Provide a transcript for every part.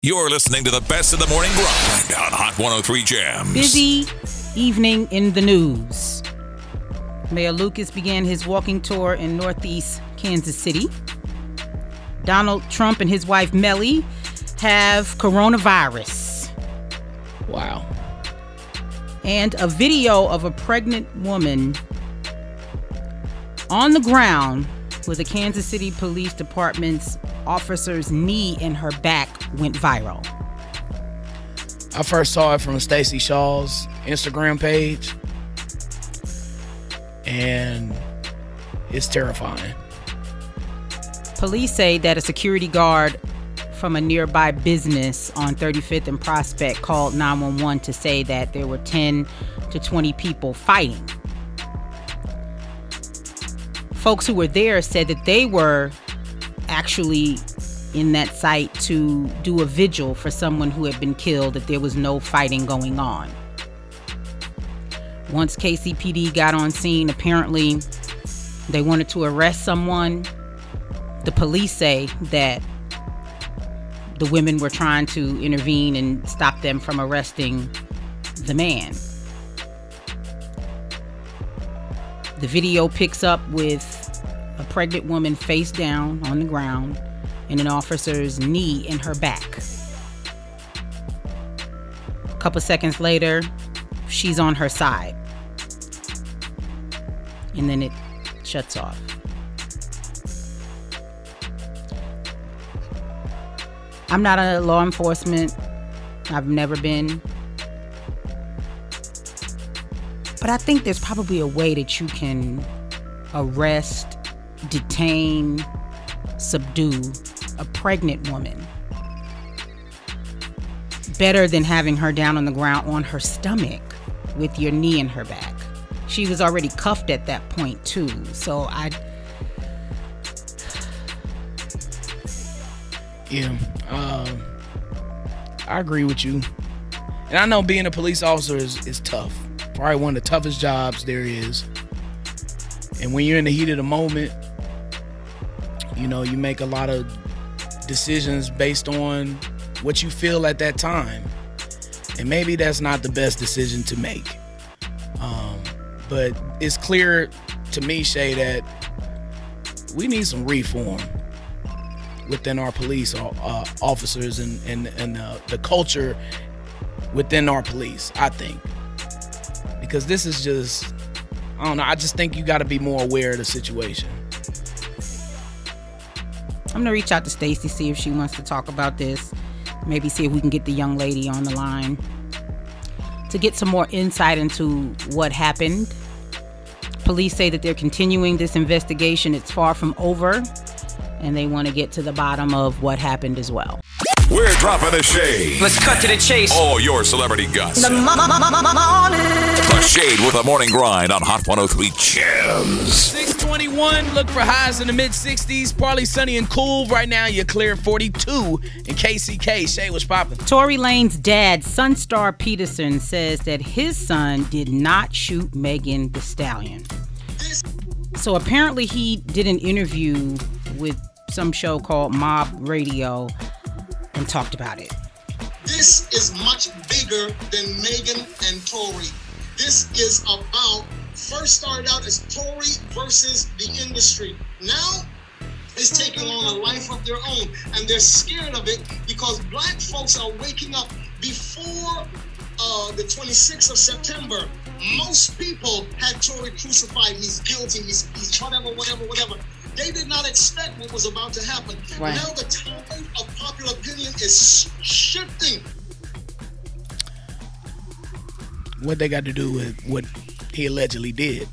You're listening to the best of the morning grind on Hot 103 Jams. Busy evening in the news. Mayor Lucas began his walking tour in Northeast Kansas City. Donald Trump and his wife Mellie have coronavirus. Wow. And a video of a pregnant woman on the ground with the Kansas City Police Department's officer's knee in her back went viral. I first saw it from Stacey Shaw's Instagram page, and it's terrifying. Police say that a security guard from a nearby business on 35th and Prospect called 911 to say that there were 10 to 20 people fighting. Folks who were there said that they were actually in that site to do a vigil for someone who had been killed, that there was no fighting going on. Once KCPD got on scene, apparently they wanted to arrest someone. The police say that the women were trying to intervene and stop them from arresting the man. The video picks up with a pregnant woman face down on the ground and an officer's knee in her back. A couple seconds later, she's on her side. And then it shuts off. I'm not a law enforcement. I've never been. But I think there's probably a way that you can arrest, detain, subdue a pregnant woman better than having her down on the ground on her stomach with your knee in her back. She was already cuffed at that point too. So I agree with you. And I know being a police officer is tough. Probably one of the toughest jobs there is. And when you're in the heat of the moment, you know, you make a lot of decisions based on what you feel at that time. And maybe that's not the best decision to make. But it's clear to me, Shay, that we need some reform within our police officers and the culture within our police, I think. Because this is just, I don't know, I just think you got to be more aware of the situation. I'm going to reach out to Stacey, see if she wants to talk about this. Maybe see if we can get the young lady on the line to get some more insight into what happened. Police say that they're continuing this investigation. It's far from over, and they want to get to the bottom of what happened as well. We're dropping the shade. Let's cut to the chase. All your celebrity guts. The Shade with a morning grind on Hot 103 Jams. 621, look for highs in the mid-60s. Partly sunny and cool. Right now, you're clear 42 in KCK. Shay, what's poppin'? Tory Lanez dad, Sunstar Peterson, says that his son did not shoot Megan Thee Stallion. So apparently he did an interview with some show called Mob Radio and talked about it. This is much bigger than Megan and Tory. This is about, first started out as Tory versus the industry. Now it's taking on a life of their own, and they're scared of it because black folks are waking up. Before the 26th of September, most people had Tory crucified. He's guilty, he's whatever. They did not expect what was about to happen. Right. Now the tide of popular opinion is shifting. What they got to do with what he allegedly did?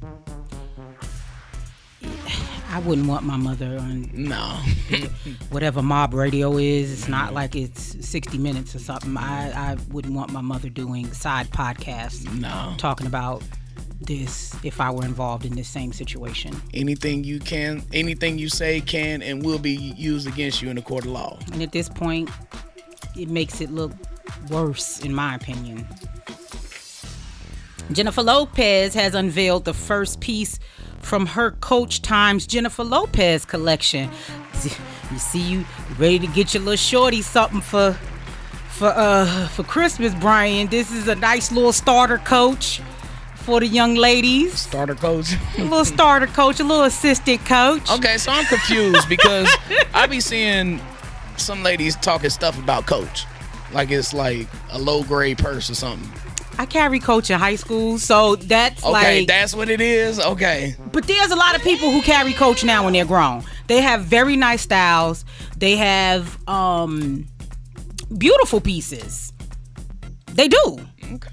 I wouldn't want my mother on whatever Mob Radio is. It's not like it's 60 Minutes or something. I wouldn't want my mother doing side podcasts talking about this if I were involved in this same situation. Anything you say can and will be used against you in the court of law. And at this point, it makes it look worse, in my opinion. Jennifer Lopez has unveiled the first piece from her Coach Times Jennifer Lopez collection. You see you ready to get your little shorty something for Christmas, Brian. This is a nice little starter coach for the young ladies. Starter coach? A little starter coach, a little assistant coach. Okay, so I'm confused because I be seeing some ladies talking stuff about Coach. Like it's like a low grade purse or something. I carry Coach in high school, so that's okay, that's what it is? Okay. But there's a lot of people who carry Coach now when they're grown. They have very nice styles. They have beautiful pieces. They do. Okay.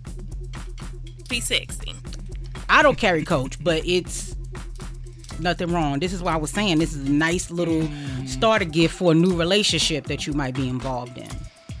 P60. I don't carry Coach, but it's nothing wrong. This is why I was saying this is a nice little starter gift for a new relationship that you might be involved in.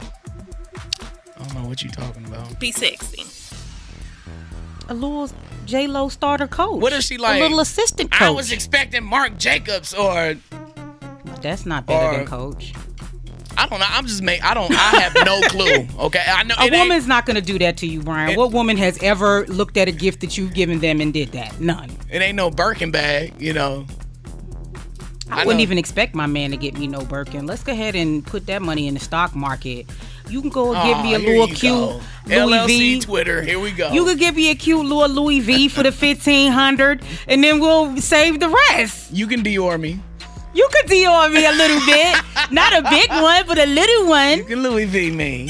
I don't know what you're talking about. P60. A little J-Lo starter coach. What is she like? A little assistant coach. I was expecting Mark Jacobs or... That's not better than Coach. I don't know. I have no clue. Okay, I know a woman's not gonna do that to you, Brian. What woman has ever looked at a gift that you've given them and did that? None. It ain't no Birkin bag, you know. I wouldn't even expect my man to get me no Birkin. Let's go ahead and put that money in the stock market. You can go and get me a little cute Louis LLC V. Twitter, here we go. You could give me a cute little Louis V for the $1,500, and then we'll save the rest. You can Dior me. You could Dior me a little bit. Not a big one, but a little one. You can Louis V me.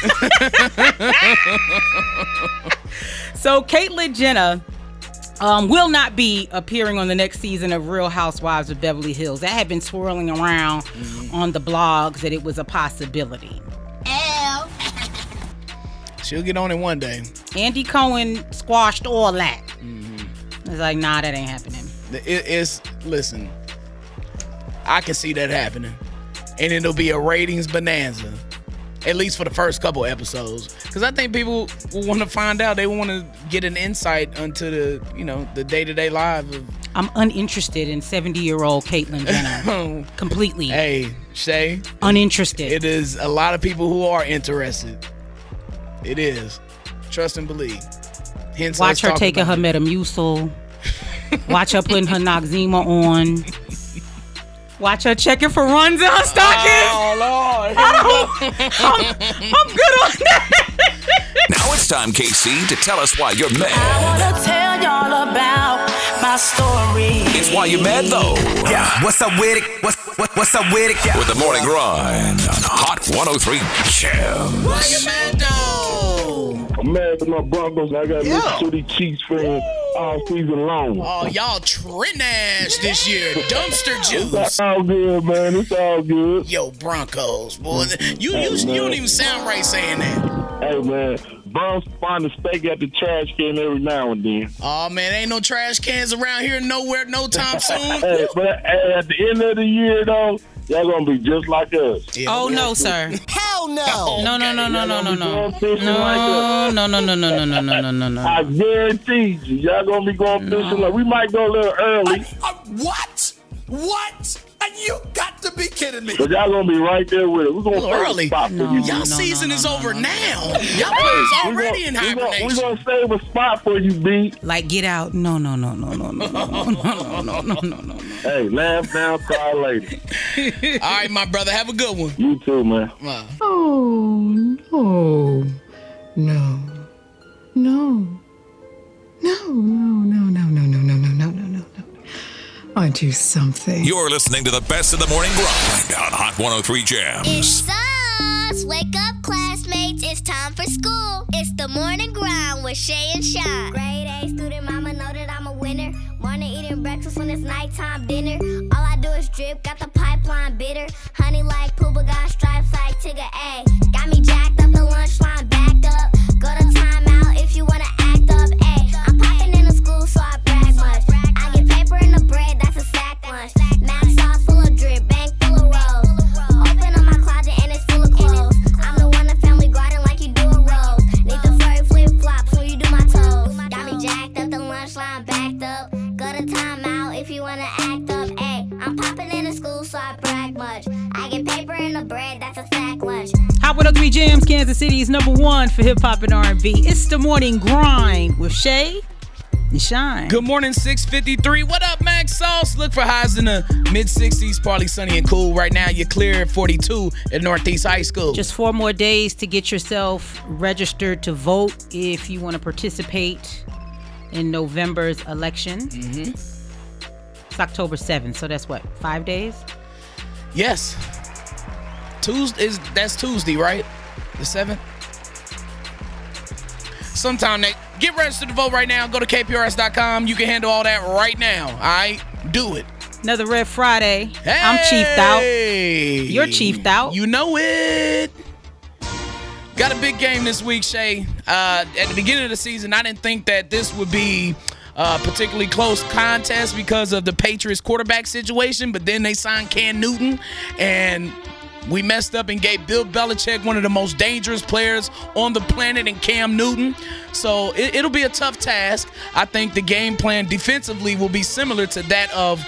So Caitlyn Jenner will not be appearing on the next season of Real Housewives of Beverly Hills. That had been swirling around on the blogs that it was a possibility. She'll get on it one day. Andy Cohen squashed all that. It's like, nah, that ain't happening. Listen, I can see that happening. And it'll be a ratings bonanza. At least for the first couple episodes. Because I think people will want to find out. They want to get an insight into the day-to-day life of... I'm uninterested in 70-year-old Caitlyn Jenner. Completely. Hey, Shay. Uninterested. It is a lot of people who are interested. It is. Trust and believe. Hence watch her taking her Metamucil. Watch her putting her Noxzema on. Watch her checking for runs in her stockings. Oh, Lord. I'm good on that. Now it's time, KC, to tell us why you're mad. I want to tell y'all about my story. It's why you're mad, though. Yeah, what's up with it? What's up with it? Yeah. With the morning grind on Hot 103 Gems. Why you mad, though? I'm mad at my Broncos. I got little shitty Chiefs fans all season long. Oh, y'all trend ass this year. Dumpster juice. It's all good, man. It's all good. Yo, Broncos, boy. You don't even sound right saying that. Hey, man. Bums find a steak at the trash can every now and then. Oh, man, ain't no trash cans around here nowhere, no time soon. Hey, but at the end of the year, though, y'all gonna be just like us. Yeah, Oh, no, sir. Hell no. No. No. No. I guarantee you, y'all gonna be going fishing like we might go a little early. What? And you got to be kidding me. But y'all gonna be right there with it. We're gonna Little save early. a spot for you. Y'all season is over now. Y'all players already in hibernation. We're gonna save a spot for you, B. Like, get out. No. Hey, laugh now, cry later. All right, my brother, have a good one. You too, man. No. I do something. You're listening to the best of the morning grind on Hot 103 It Gems. sucks. Wake up, classmates. It's time for school. It's the morning grind with Shay and Sean. Grade A student, mama know that I'm a winner. Morning eating breakfast when it's nighttime dinner. All I do is drip, got the pipeline bitter. Honey like Pooba, got stripes like Tigger A. Got me jacked up, the lunch line backed up. Go to timeout if you wanna act up. Ay, I'm popping in the school, so I brag much. I get paper in the bread, that's a sack lunch. Math sauce full of drip, bank full of rolls. Open up my closet and it's full of clothes. I'm the one the family garden like you do a rose. Need the furry flip flops when you do my toes. Got me jacked up, the lunch line backed up. Go to timeout if you wanna act up. Ay, I'm popping in the school, so I brag much. I get paper in the bread, that's a sack lunch. Hot 103 Gems, Kansas City's #1 for hip hop and R&B. It's the morning grind with Shay and shine. Good morning, 6:53. What up, Max Sauce? Look for highs in the mid-60s, partly sunny and cool. Right now, you're clear at 42 at Northeast High School. Just 4 more days to get yourself registered to vote if you want to participate in November's election. Mm-hmm. It's October 7th, so that's what, 5 days? Yes. That's Tuesday, right? The 7th? Sometime get registered to vote right now. Go to KPRS.com. You can handle all that right now. All right? Do it. Another Red Friday. Hey! I'm chiefed out. You're chiefed out. You know it. Got a big game this week, Shay. At the beginning of the season, I didn't think that this would be a particularly close contest because of the Patriots quarterback situation, but then they signed Cam Newton, and we messed up and gave Bill Belichick one of the most dangerous players on the planet in Cam Newton. So it'll be a tough task. I think the game plan defensively will be similar to that of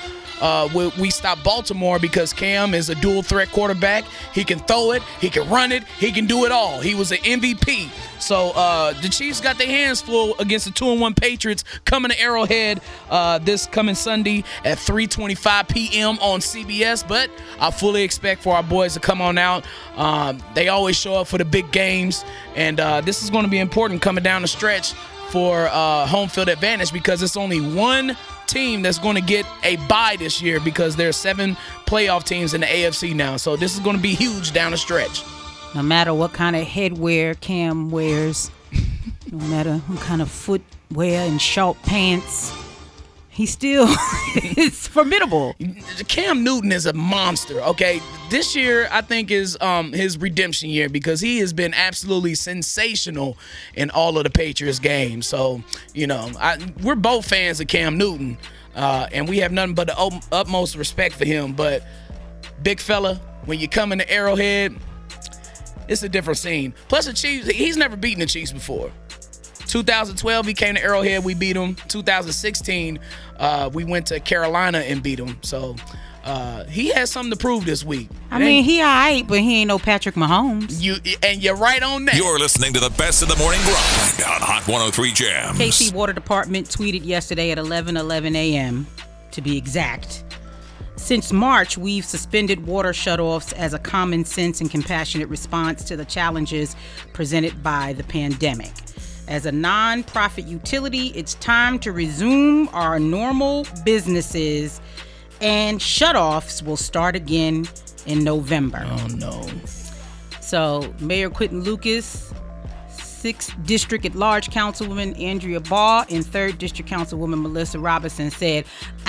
we stop Baltimore, because Cam is a dual threat quarterback. He can throw it, he can run it, he can do it all. He was an MVP. So the Chiefs got their hands full against the 2-1 Patriots coming to Arrowhead this coming Sunday at 3:25 p.m. on CBS. But I fully expect for our boys to come on out. They always show up for the big games, and this is going to be important coming down the stretch for home field advantage, because it's only one team that's going to get a bye this year, because there are 7 playoff teams in the AFC now. So this is going to be huge down the stretch. No matter what kind of headwear Cam wears, no matter what kind of footwear and short pants, he still is formidable. Cam Newton is a monster, okay? This year, I think, is his redemption year, because he has been absolutely sensational in all of the Patriots games. So, we're both fans of Cam Newton, and we have nothing but the utmost respect for him. But, big fella, when you come into Arrowhead, it's a different scene. Plus, the Chiefs, he's never beaten the Chiefs before. 2012, he came to Arrowhead, we beat him. 2016, we went to Carolina and beat him. So he has something to prove this week. I mean, he all right, but he ain't no Patrick Mahomes. You're right on that. You're listening to the best of the morning grind on Hot 103 Jams. KC Water Department tweeted yesterday at 11:11 a.m., to be exact. Since March, we've suspended water shutoffs as a common sense and compassionate response to the challenges presented by the pandemic. As a non-profit utility, it's time to resume our normal businesses, and shutoffs will start again in November. Oh, no. So, Mayor Quentin Lucas, 6th District at-large Councilwoman Andrea Baugh, and 3rd District Councilwoman Melissa Robinson said,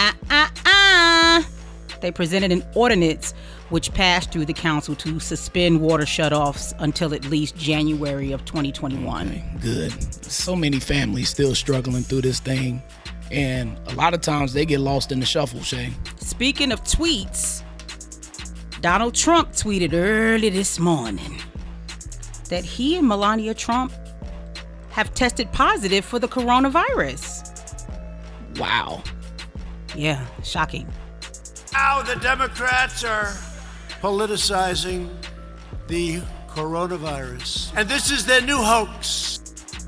They presented an ordinance which passed through the council to suspend water shutoffs until at least January of 2021. Okay, good. So many families still struggling through this thing, and a lot of times they get lost in the shuffle, Shay. Speaking of tweets, Donald Trump tweeted early this morning that he and Melania Trump have tested positive for the coronavirus. Wow. Yeah, shocking. Now the Democrats are politicizing the coronavirus. And this is their new hoax.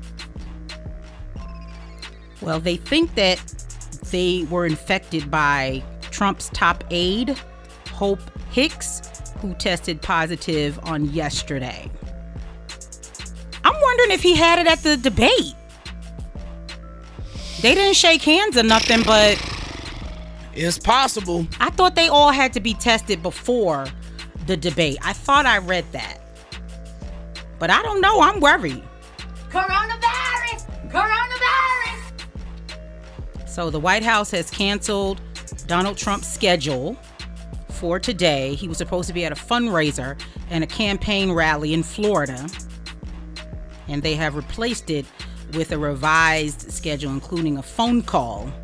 Well, they think that they were infected by Trump's top aide, Hope Hicks, who tested positive on yesterday. I'm wondering if he had it at the debate. They didn't shake hands or nothing, but it's possible. I thought they all had to be tested before the debate. I thought I read that. But I don't know. I'm worried. Coronavirus! So the White House has canceled Donald Trump's schedule for today. He was supposed to be at a fundraiser and a campaign rally in Florida. And they have replaced it with a revised schedule, including a phone call,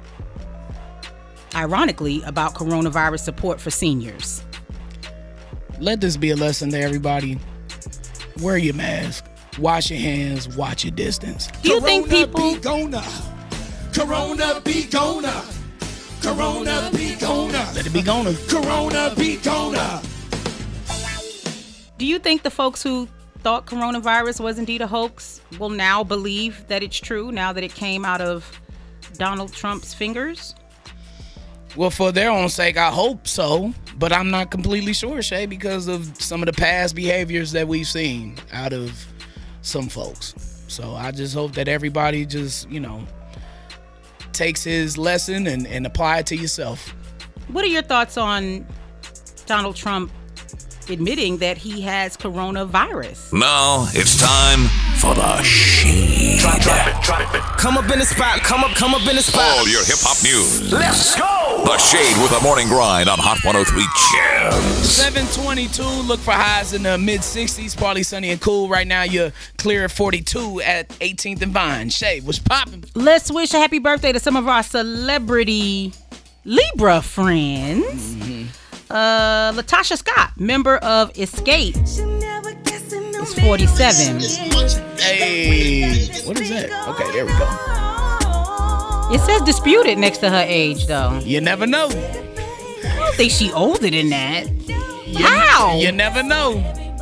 ironically, about coronavirus support for seniors. Let this be a lesson to everybody. Wear your mask, wash your hands, watch your distance. Do you think people... Corona be gonna. Corona be gonna. Let it be gonna. Corona be gonna. Do you think the folks who thought coronavirus was indeed a hoax will now believe that it's true, now that it came out of Donald Trump's fingers? Well, for their own sake, I hope so. But I'm not completely sure, Shay, because of some of the past behaviors that we've seen out of some folks. So I just hope that everybody just, takes his lesson and apply it to yourself. What are your thoughts on Donald Trump admitting that he has coronavirus? Now it's time for the Shade. Drop it. Come up in the spot. Come up in the spot. All your hip-hop news. Let's go. The Shade with the morning grind on Hot 103 Jams. 722. Look for highs in the mid-60s. Partly sunny and cool. Right now, you're clear at 42 at 18th and Vine. Shade, what's popping? Let's wish a happy birthday to some of our celebrity Libra friends. Latasha Scott, member of Escape, is 47. Hey, what is that? Okay, there we go. It says disputed next to her age, though. You never know. I don't think she older than that. How? You never know.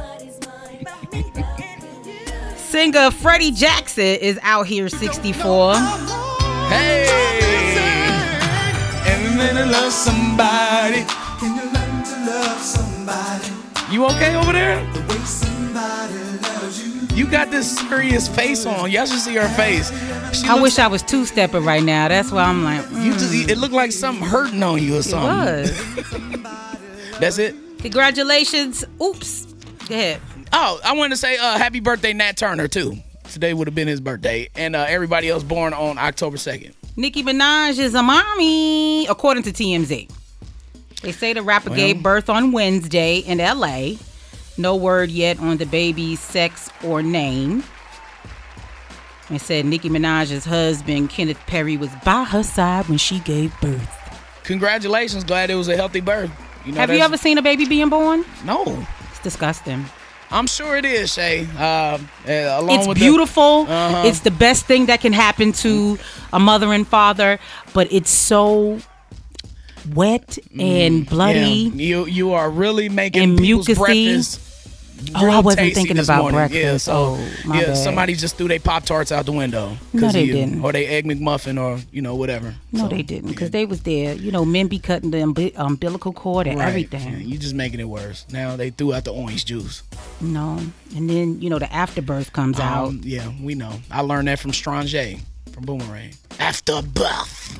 Singer Freddie Jackson is out here 64. Hey, every minute love somebody. Can you learn to love somebody? You okay over there? The way somebody loves you. You got this serious face on. Y'all should see her face. I wish I was two-stepping right now. That's why I'm like, it looked like something hurting on you or something. It was. That's it? Congratulations. Oops. Go ahead. Oh, I wanted to say happy birthday, Nat Turner, too. Today would have been his birthday. And everybody else born on October 2nd. Nicki Minaj is a mommy, according to TMZ. They say the rapper gave birth on Wednesday in L.A. No word yet on the baby's sex or name. It said Nicki Minaj's husband, Kenneth Perry, was by her side when she gave birth. Congratulations. Glad it was a healthy birth. Have you ever seen a baby being born? No. It's disgusting. I'm sure it is, Shay. It's beautiful. It's the best thing that can happen to a mother and father, but it's so wet and bloody. Yeah. You are really making people's breakfast. I wasn't thinking about morning. breakfast. My bad. Somebody just threw their Pop-Tarts out the window. No, they didn't. Or they Egg McMuffin or, whatever. No, they didn't, because they was there. Men be cutting the umbilical cord and everything. Yeah, you just making it worse. Now they threw out the orange juice. No. And then, the afterbirth comes out. Yeah, we know. I learned that from Strange from Boomerang. Afterbirth.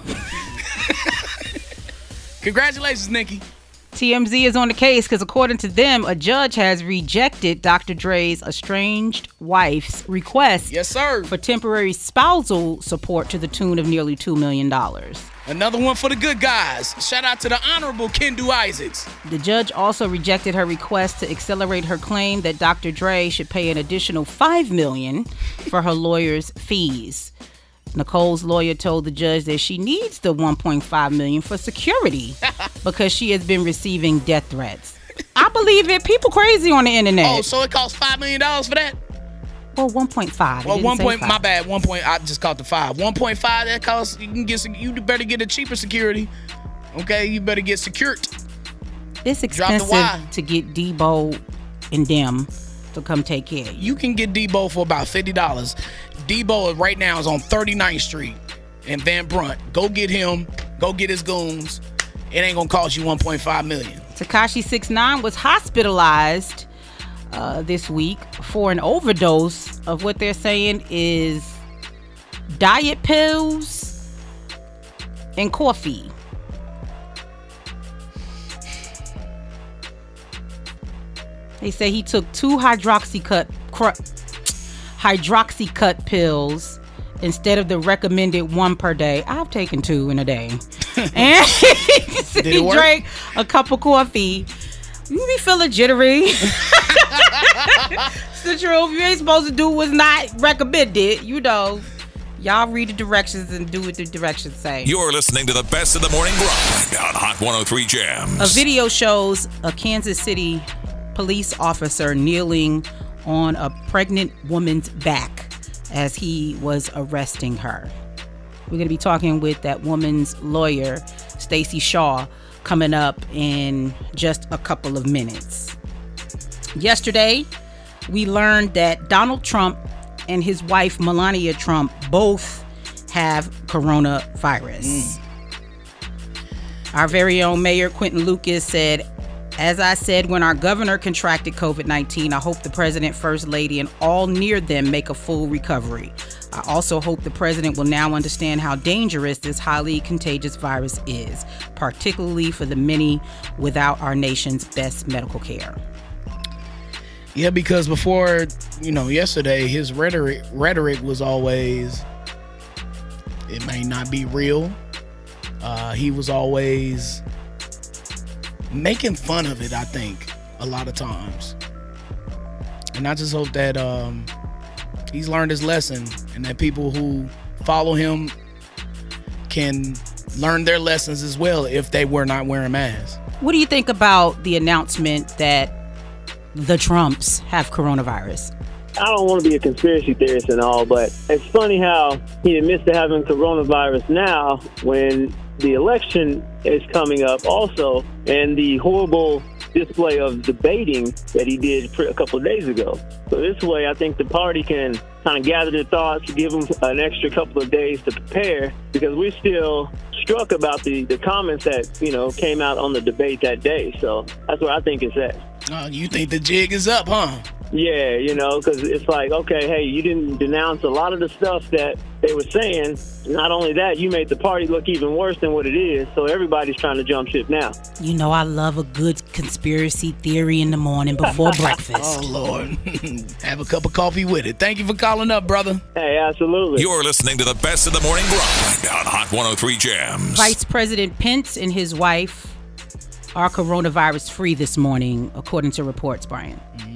Congratulations, Nikki. TMZ is on the case because according to them, a judge has rejected Dr. Dre's estranged wife's request for temporary spousal support to the tune of nearly $2 million. Another one for the good guys. Shout out to the Honorable Kendu Isaacs. The judge also rejected her request to accelerate her claim that Dr. Dre should pay an additional $5 million for her lawyer's fees. Nicole's lawyer told the judge that she needs the $1.5 million for security because she has been receiving death threats. I believe it. People crazy on the internet. Oh, so it costs $5 million for that? Well, 1.5. Well, 1 point. My bad. 1 point. I just caught the 5. 1.5. That costs. You better get a cheaper security. Okay, you better get secured. It's expensive to get Debo and them to come take care of you. You can get Debo for about $50. Debo right now is on 39th Street in Van Brunt. Go get him. Go get his goons. It ain't gonna cost you $1.5 million. Tekashi 6ix9ine was hospitalized this week for an overdose of what they're saying is diet pills and coffee. They say he took 2 hydroxycut pills instead of the recommended 1 per day. I've taken 2 in a day. And he drank a cup of coffee. You be feeling jittery. It's the truth. You ain't supposed to do what's not recommended. Y'all read the directions and do what the directions say. You're listening to the best of the morning grind on Hot 103 Jams. A video shows a Kansas City police officer kneeling on a pregnant woman's back as he was arresting her. We're going to be talking with that woman's lawyer, Stacey Shaw, coming up in just a couple of minutes. Yesterday, we learned that Donald Trump and his wife, Melania Trump, both have coronavirus. Our very own Mayor Quentin Lucas said, "As I said when our governor contracted COVID-19, I hope the president, first lady, and all near them make a full recovery. I also hope the president will now understand how dangerous this highly contagious virus is, particularly for the many without our nation's best medical care." Yeah, because before, yesterday, his rhetoric was always, it may not be real. He was always making fun of it, I think, a lot of times. And I just hope that he's learned his lesson and that people who follow him can learn their lessons as well if they were not wearing masks. What do you think about the announcement that the Trumps have coronavirus? I don't want to be a conspiracy theorist and all, but it's funny how he admits to having coronavirus now when the election is coming up also, and the horrible display of debating that he did a couple of days ago. So this way, I think the party can kind of gather their thoughts, give them an extra couple of days to prepare, because we're still struck about the comments that, came out on the debate that day. So that's where I think it's at. You think the jig is up, huh? Yeah, because it's like, okay, hey, you didn't denounce a lot of the stuff that they were saying. Not only that, you made the party look even worse than what it is. So everybody's trying to jump ship now. I love a good conspiracy theory in the morning before breakfast. Oh, Lord. Have a cup of coffee with it. Thank you for calling up, brother. Hey, absolutely. You're listening to the best of the morning grind on Hot 103 Jams. Vice President Pence and his wife are coronavirus free this morning, according to reports, Brian.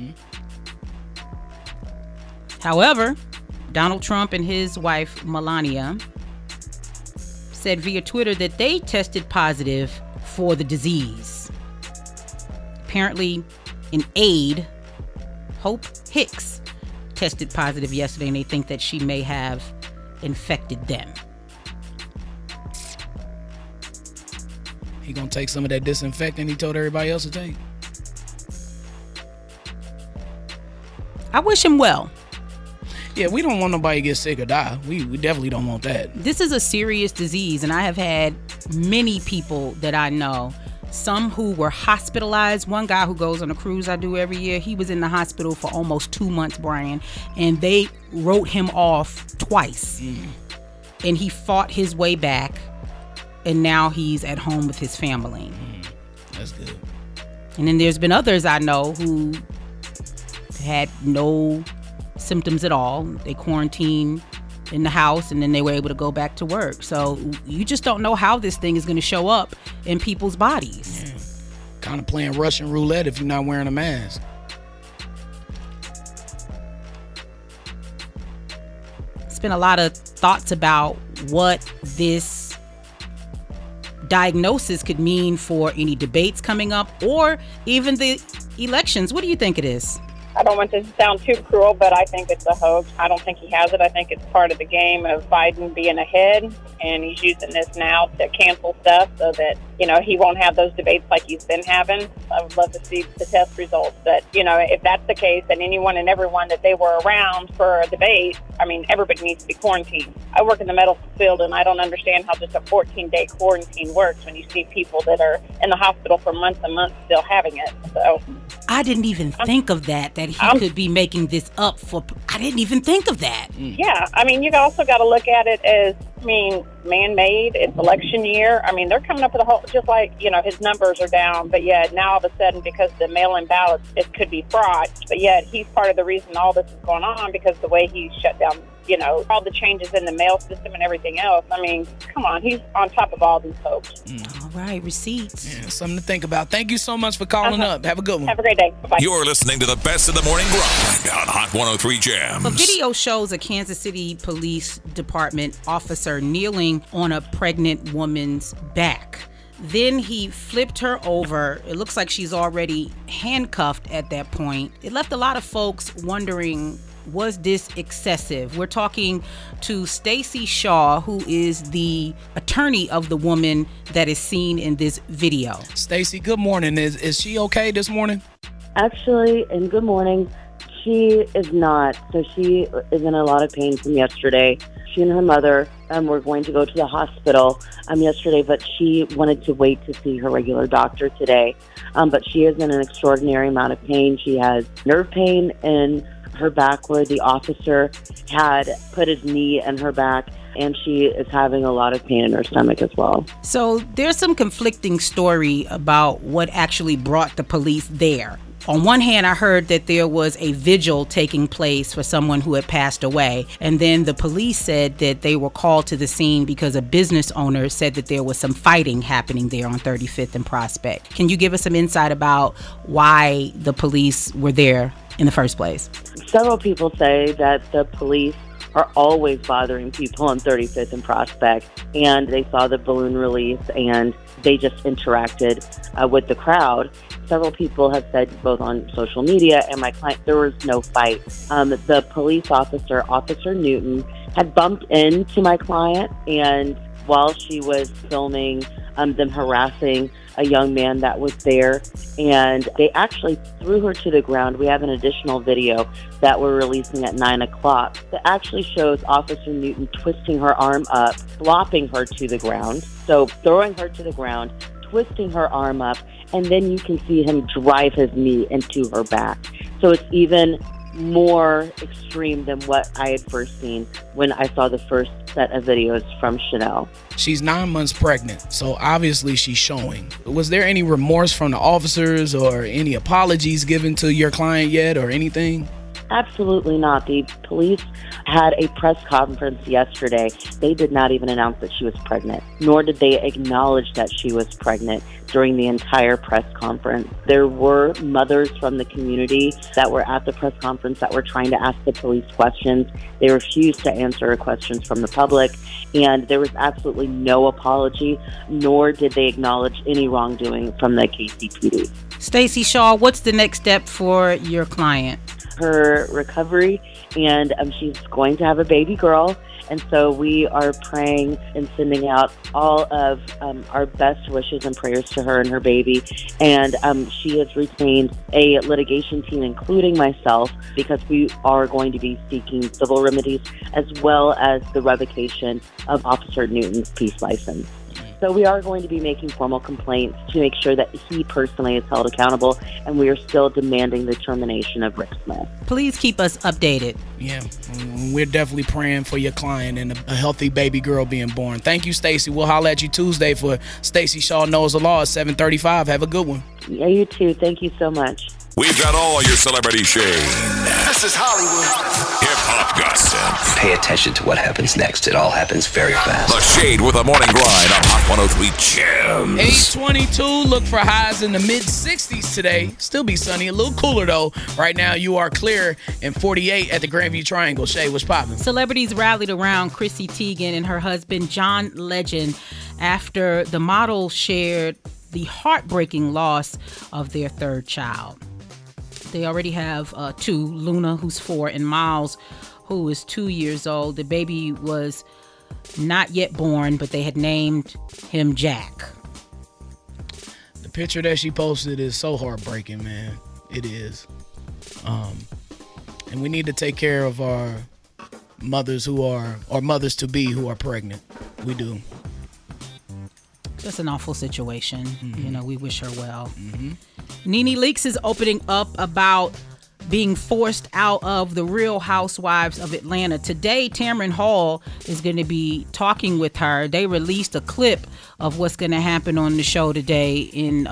However, Donald Trump and his wife, Melania, said via Twitter that they tested positive for the disease. Apparently, an aide, Hope Hicks, tested positive yesterday, and they think that she may have infected them. He gonna take some of that disinfectant he told everybody else to take? I wish him well. Yeah, we don't want nobody to get sick or die. We definitely don't want that. This is a serious disease, and I have had many people that I know, some who were hospitalized. One guy who goes on a cruise I do every year, he was in the hospital for almost 2 months, Brian, and they wrote him off twice. And he fought his way back, and now he's at home with his family. That's good. And then there's been others I know who had no symptoms at all. They quarantined in the house, and then they were able to go back to work. So you just don't know how this thing is going to show up in people's bodies. Yeah. Kind of playing Russian roulette if you're not wearing a mask. It's been a lot of thoughts about what this diagnosis could mean for any debates coming up or even the elections. What do you think it is? I don't want this to sound too cruel, but I think it's a hoax. I don't think he has it. I think it's part of the game of Biden being ahead, and he's using this now to cancel stuff so that, he won't have those debates like he's been having. I would love to see the test results. But, if that's the case, then anyone and everyone that they were around for a debate, everybody needs to be quarantined. I work in the medical field, and I don't understand how just a 14-day quarantine works when you see people that are in the hospital for months and months still having it. So I didn't even think of that he could be making this up for. I didn't even think of that. Yeah, you also got to look at it as, man-made. It's election year. They're coming up with a whole, just like, his numbers are down, but yet now all of a sudden, because the mail-in ballots, it could be fraud, but yet he's part of the reason all this is going on because the way he shut down, all the changes in the mail system and everything else. Come on, he's on top of all these folks. All right, receipts. Yeah, something to think about. Thank you so much for calling up. Have a good one. Have a great day. Bye-bye. You're listening to the best of the morning grind on Hot 103 Jams. A video shows a Kansas City Police Department officer kneeling on a pregnant woman's back. Then he flipped her over. It looks like she's already handcuffed at that point. It left a lot of folks wondering, was this excessive? We're talking to Stacy Shaw, who is the attorney of the woman that is seen in this video. Stacy, good morning. Is she okay this morning? Actually, and good morning. She is not. So she is in a lot of pain from yesterday. She and her mother were going to go to the hospital yesterday, but she wanted to wait to see her regular doctor today. But she is in an extraordinary amount of pain. She has nerve pain in her back where the officer had put his knee in her back, and she is having a lot of pain in her stomach as well. So there's some conflicting story about what actually brought the police there. On one hand, I heard that there was a vigil taking place for someone who had passed away. And then the police said that they were called to the scene because a business owner said that there was some fighting happening there on 35th and Prospect. Can you give us some insight about why the police were there in the first place? Several people say that the police are always bothering people on 35th and Prospect, and they saw the balloon release and they just interacted with the crowd. Several people have said, both on social media and my client, there was no fight. The police officer, Officer Newton, had bumped into my client, and while she was filming them harassing a young man that was there, and they actually threw her to the ground. We have an additional video that we're releasing at 9 o'clock that actually shows Officer Newton twisting her arm up, flopping her to the ground. So throwing her to the ground, twisting her arm up, and then you can see him drive his knee into her back. So it's even more extreme than what I had first seen when I saw the first set of videos from Chanel. She's 9 months pregnant, so obviously she's showing. Was there any remorse from the officers or any apologies given to your client yet or anything? Absolutely not. The police had a press conference yesterday. They did not even announce that she was pregnant, nor did they acknowledge that she was pregnant during the entire press conference. There were mothers from the community that were at the press conference that were trying to ask the police questions. They refused to answer questions from the public, and there was absolutely no apology, nor did they acknowledge any wrongdoing from the KCPD. Stacey Shaw, what's the next step for your client? Her recovery, and she's going to have a baby girl, and so we are praying and sending out all of our best wishes and prayers to her and her baby. And she has retained a litigation team, including myself, because we are going to be seeking civil remedies as well as the revocation of Officer Newton's peace license. So we are going to be making formal complaints to make sure that he personally is held accountable, and we are still demanding the termination of Rick Smith. Please keep us updated. Yeah, we're definitely praying for your client and a healthy baby girl being born. Thank you, Stacey. We'll holler at you Tuesday for Stacey Shaw Knows the Law at 7:35. Have a good one. Yeah, you too. Thank you so much. We've got all your celebrity shade. This is Hollywood. Hip-hop gossip. Pay attention to what happens next. It all happens very fast. The Shade with a morning grind on Hot 103 Gems. 822. Look for highs in the mid-60s today. Still be sunny. A little cooler, though. Right now, you are clear in 48 at the Grandview Triangle. Shay, what's poppin'? Celebrities rallied around Chrissy Teigen and her husband, John Legend, after the model shared the heartbreaking loss of their third child. They already have two, Luna, who's 4, and Miles, who is 2 years old. The baby was not yet born, but they had named him Jack. The picture that she posted is so heartbreaking, man. It is. And we need to take care of our mothers who are, or mothers-to-be who are pregnant. We do. That's an awful situation. Mm-hmm. You know, we wish her well. Mm-hmm. Nene Leakes is opening up about being forced out of the Real Housewives of Atlanta. Today, Tamron Hall is going to be talking with her. They released a clip of what's going to happen on the show today in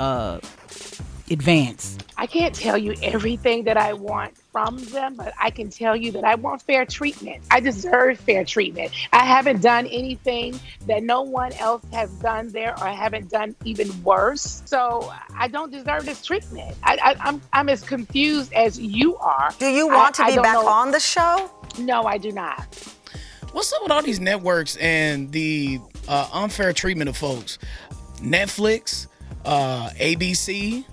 advance. I can't tell you everything that I want from them, but I can tell you that I want fair treatment. I deserve fair treatment. I haven't done anything that no one else has done there, or I haven't done even worse. So I don't deserve this treatment. I'm as confused as you are. Do you want to be back on the show? No, I do not. What's up with all these networks and the unfair treatment of folks? Netflix, ABC,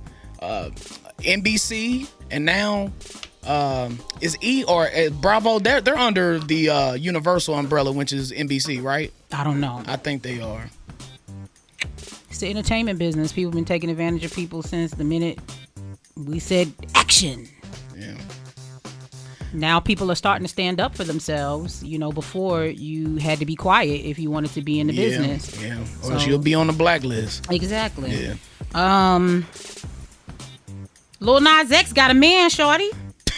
NBC, and now is Bravo? They're under the Universal umbrella, which is NBC, right? I don't know. I think they are. It's the entertainment business. People have been taking advantage of people since the minute we said action. Yeah. Now people are starting to stand up for themselves. You know, before you had to be quiet if you wanted to be in the business. Yeah, or she'll be on the blacklist. Exactly. Yeah. Lil Nas X got a man, shorty.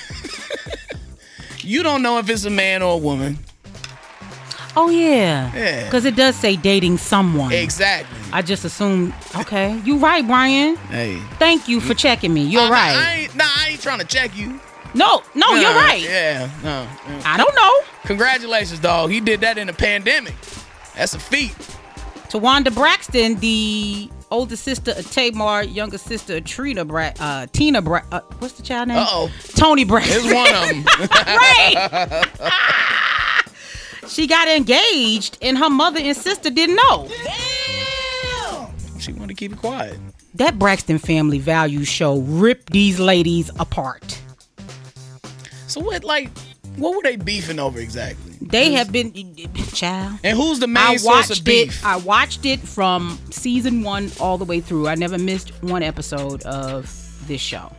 You don't know if it's a man or a woman. Oh, yeah. Yeah. Because it does say dating someone. Exactly. I just assumed, okay. You right, Brian. Hey. Thank you for checking me. You're right. I ain't trying to check you. No, you're right. Yeah, no. I don't know. Congratulations, dog. He did that in the pandemic. That's a feat. Tawanda Braxton, the older sister of Tamar, younger sister of Tina what's the child name? Uh-oh. Tony Braxton. There's one of them. Right. She got engaged and her mother and sister didn't know. Damn. She wanted to keep it quiet. That Braxton Family Values show ripped these ladies apart. So what were they beefing over exactly? They have been, child. And who's the main source of beef? I watched it from season 1 all the way through. I never missed one episode of this show.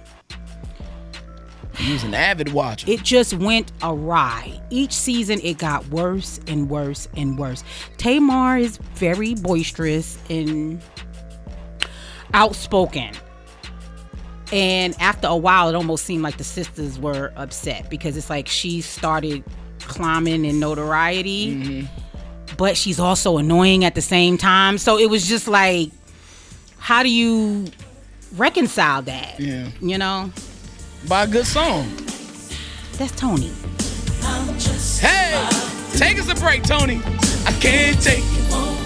He was an avid watcher. It just went awry. Each season, it got worse and worse and worse. Tamar is very boisterous and outspoken. And after a while, it almost seemed like the sisters were upset because it's like she started climbing in notoriety, but she's also annoying at the same time. So it was just like, how do you reconcile that? Yeah. You know? By a good song. That's Tony. Hey, take us a break, Tony. I can't take it.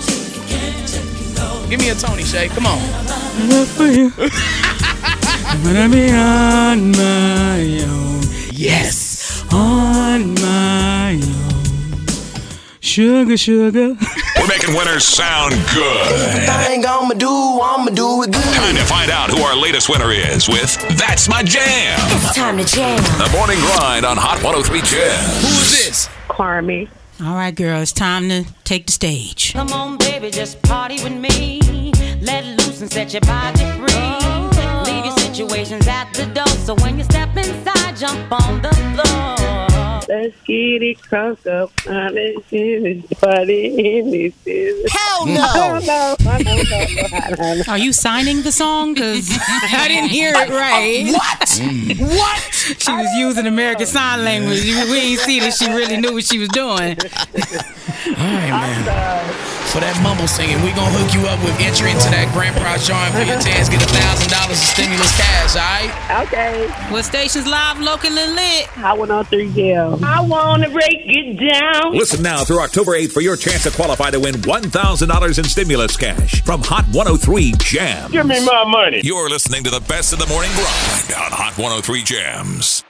Give me a Tony, Shay. Come on. Love for you. I'm gonna be on my own. Yes. On my own. Sugar, sugar. We're making winners sound good. I'ma do it good. Time to find out who our latest winner is with That's My Jam. It's time to jam. The morning grind on Hot 103 Jam. Who is this? Carmi. All right, girl, it's time to take the stage. Come on, baby, just party with me. Let loose and set your body free. Leave your situations at the door, so when you step inside, jump on the floor. Let's get it crunk up. Party in this business. Hell no! I know. Are you signing the song? Because I didn't hear it right. What? What? She was using American Sign Language. We ain't see that she really knew what she was doing. All right, man. For that mumble singing, we gonna hook you up with entry into that grand prize drawing for your chance. Get $1,000 of stimulus cash, all right? Okay. What station's live, local, and lit? Hot 103 Jam. I want to break it down. Listen now through October 8th for your chance to qualify to win $1,000 in stimulus cash from Hot 103 Jam. Give me my money. You're listening to the best of the morning grind on Hot 103 Jams.